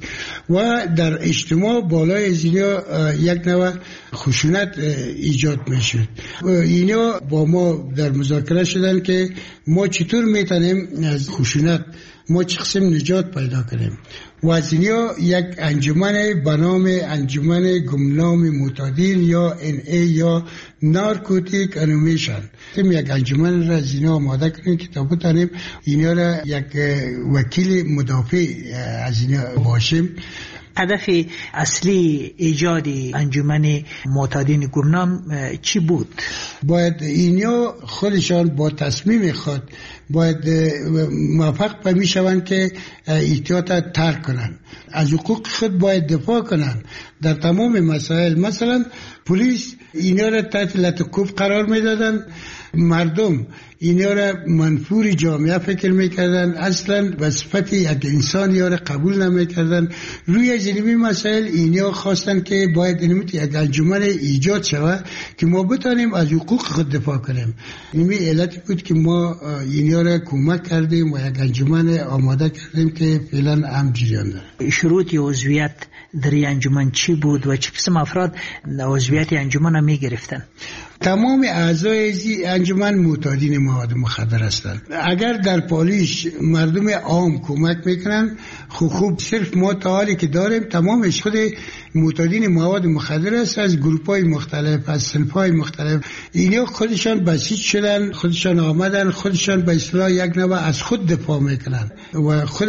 و در اجتماع بالای از اینا یک نوع خشونت ایجاد میشد. اینا با ما در مذاکره شدن که ما چطور میتونیم از خشونت ما چه قسم نجات پیدا کنیم و از اینیا یک انجمن به نام انجمن گمنام معتادین یا NA یا نارکوتیک انومیشن یک انجمن را از اینا آماده کنیم که تا بتانیم اینا را یک وکیل مدافع از اینا باشیم هدف اصلی ایجاد انجمن معتادین گمنام چی بود؟ باید اینا خودشان با تصمیم خود باید موفق به میشوند که احتیاط ترک کنند، از حقوق خود باید دفاع کنند در تمام مسائل. مثلا پلیس اینا را تحت لطکوب قرار میدادن، مردم اینا را منفور جامعه فکر میکردن، اصلا به صفت یک انسان یا را قبول نمیکردن. روی جنبی مسائل اینا خواستن که باید یک انجمن ایجاد شود که ما بتانیم از حقوق خود دفاع کنیم. این علت بود که ما اینا را کمک کردیم و یک انجمن آماده کردیم که فعلا هم جریان داره. شروط عضویت در این انجمن چی بود و چه قسم افراد عضویت انجمن را میگرفتن؟ تمام اعضای انجمن معتادین مواد مخدر هستند. اگر در پالیش مردم عام کمک میکنن خوب صرف ما تا حالی که داریم تمامش خود معتادین مواد مخدر است، از گروپ‌های مختلف، از صنف‌های مختلف. اینا خودشان بسیج شدن، خودشان آمدن، خودشان به اصطلاح یک نوع از خود دفاع میکنن و خود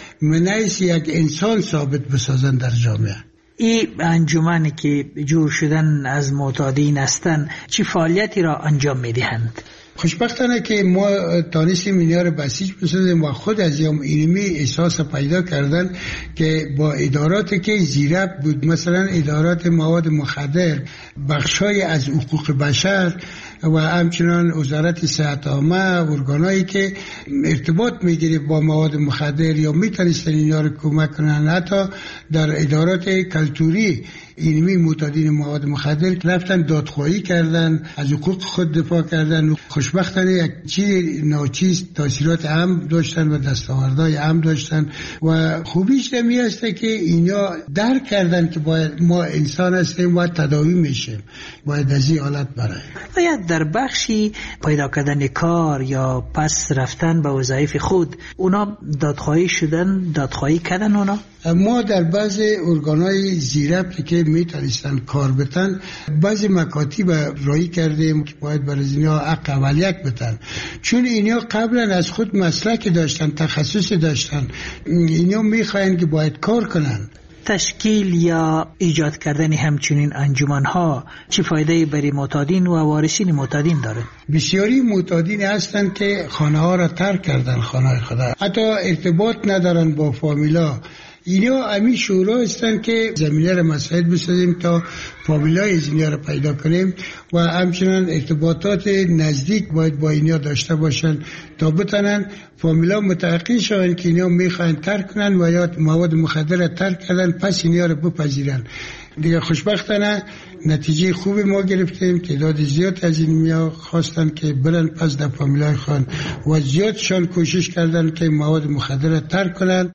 منعیس یک انسان ثابت بسازن در جامعه. این انجمنی که جور شدن از معتادین هستند چی فعالیتی را انجام میدهند؟ خوشبختانه که ما تانستیم اینا رو بسیج بسازیم و خود از اینمی احساس پیدا کردن که با اداراتی که زیرب بود، مثلا ادارات مواد مخدر، بخشای از حقوق بشر و همچنان وزارت صحت عامه، ارگانایی که ارتباط میگیره با مواد مخدر یا میتونستن اینا رو کمک کنن، حتی در ادارات کلتوری اینمی معتادین مواد مخدر رفتن دادخواهی کردن، از حقوق خود دفاع کردن. خوشبختانه یک چیز ناچیز تاثیرات هم داشتن و دستاوردهای هم داشتن و خوبیش نمی هسته که اینا درک کردن که باید ما انسان هستیم و تداوی میشیم، باید از این حالت برای. باید در بخشی پیدا کردن کار یا پس رفتن به وظایف خود اونا دادخواهی شدن، دادخواهی کردن اونا؟ ما در بعض ارگانهای زیربطی که میتونستن کار بتن بعضی مکاتب رایی کردیم که باید برای اینا حق اولیت بتن، چون اینا قبلا از خود مسلک داشتن، تخصص داشتن، اینا میخواین که باید کار کنن. تشکیل یا ایجاد کردن همچنین انجمن‌ها چه فایده‌ای برای معتادین و وارثین معتادین داره؟ بسیاری معتادین هستند که خانه‌ها را ترک کردن، خانه‌های خدا، حتی ارتباط ندارن با فامیلا. اینا امی شورا هستند که زمینه را مساعد بسازیم تا فامیلای از اینا را پیدا کنیم و همچنان ارتباطات نزدیک باید با اینا داشته باشن تا بتونن فامیلا متوقع شوند که اینا میخواین ترک کنن و یا مواد مخدر را ترک کردن پس اینا را بپذیرن. دیگه خوشبختانه نتیجه خوبی ما گرفتیم، تعداد زیاد از اینها خواستن که برن پس در فامیلای خان و زیادشان کوشش کردن که مواد مخدر را ترک کنن.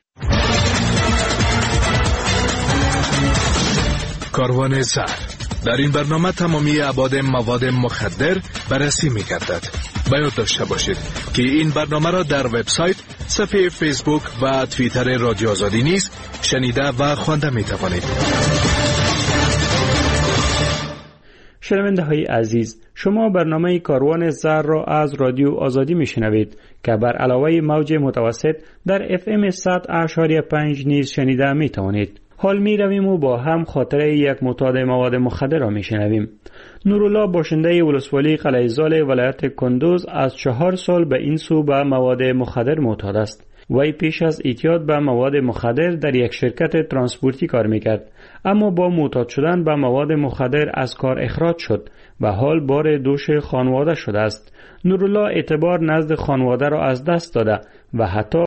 کاروان زهر در این برنامه تمامی ابعاد مواد مخدر بررسی می‌گردد. باید داشته باشید که این برنامه را در وبسایت، صفحه فیسبوک و توییتر رادیو آزادی نیز شنیده و خوانده می‌توانید. شنونده های عزیز، شما برنامه کاروان زهر را از رادیو آزادی میشنوید که بر علاوه موج متوسط در FM 100.5 نیز شنیده میتوانید. حال می رویم و با هم خاطره یک معتاد مواد مخدر را می شنویم. نورالله باشنده ولسوالی قلعه زال ولایت کندوز از 4 سال به این سو به مواد مخدر معتاد است. وی پیش از اعتیاد به مواد مخدر در یک شرکت ترانسپورتی کار می کرد، اما با معتاد شدن به مواد مخدر از کار اخراج شد و حال بار دوش خانواده شده است. نورالله اعتبار نزد خانواده را از دست داده و حتی